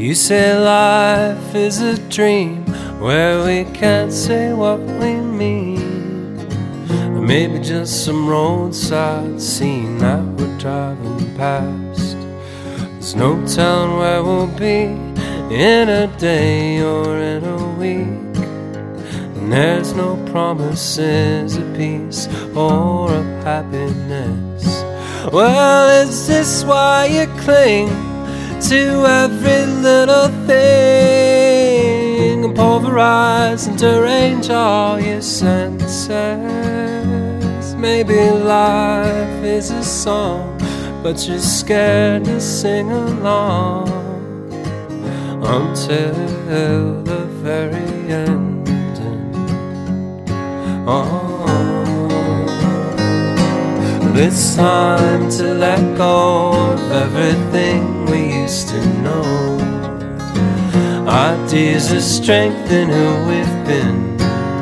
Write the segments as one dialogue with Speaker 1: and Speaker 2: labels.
Speaker 1: You say life is a dream where we can't say what we mean, or maybe just some roadside scene that we're driving past. There's no telling where we'll be in a day or in a week, and there's no promises of peace or of happiness. Well, is this why you cling to every little thing and pulverize and derange all your senses? Maybe life is a song, but you're scared to sing along until the very end. It's time to let go of everything we used to know. Ideas of strength in who we've been.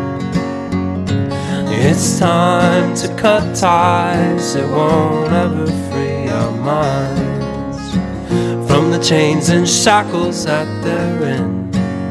Speaker 1: It's time to cut ties that won't ever free our minds from the chains and shackles that they're in.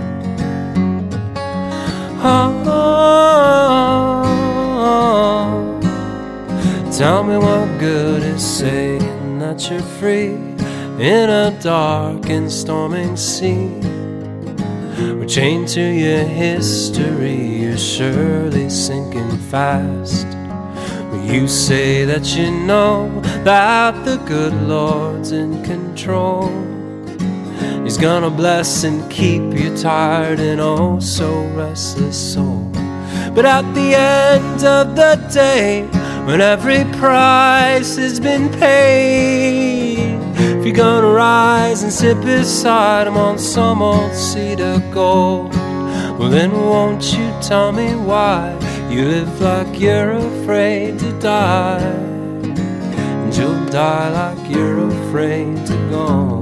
Speaker 1: Tell me what good is saying that you're free in a dark and storming sea. We're chained to your history, you're surely sinking fast. When you say that you know that the good Lord's in control, He's gonna bless and keep you tired and oh so restless soul. But at the end of the day, when every price has been paid, if you're gonna rise and sit beside Him on some old seat of gold, well then won't you tell me why you live like you're afraid to die, and you'll die like you're afraid to go.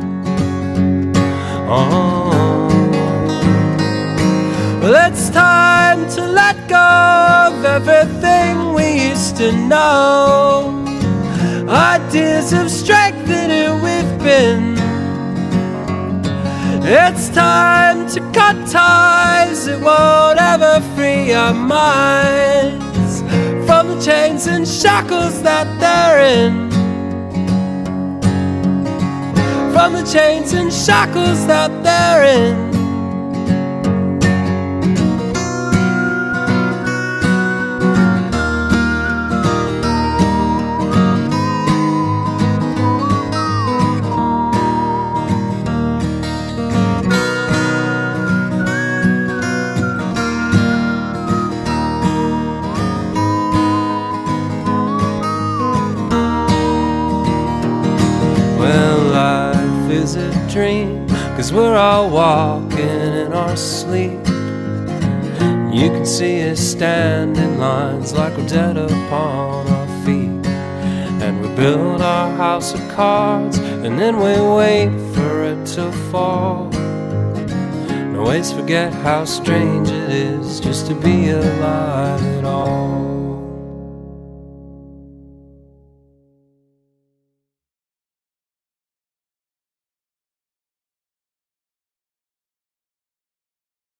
Speaker 1: Well, it's time to let go of everything we used to know. Ideas of strength in who we've been. It's time to cut ties that won't ever free our minds from the chains and shackles that they're in. From the chains and shackles that they're in. Is a dream, 'cause we're all walking in our sleep. You can see us stand in lines like we're dead upon our feet. And we build our house of cards, and then we wait for it to fall. And always forget how strange it is just to be alive at all.